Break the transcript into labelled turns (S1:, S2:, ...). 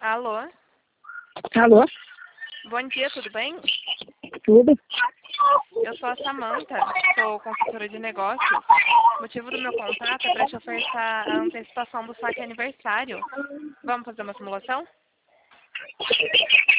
S1: Alô?
S2: Alô?
S1: Bom dia, tudo bem?
S2: Tudo?
S1: Eu sou a Samantha, sou consultora de negócios. O motivo do meu contato é para te oferecer a antecipação do saque aniversário. Vamos fazer uma simulação?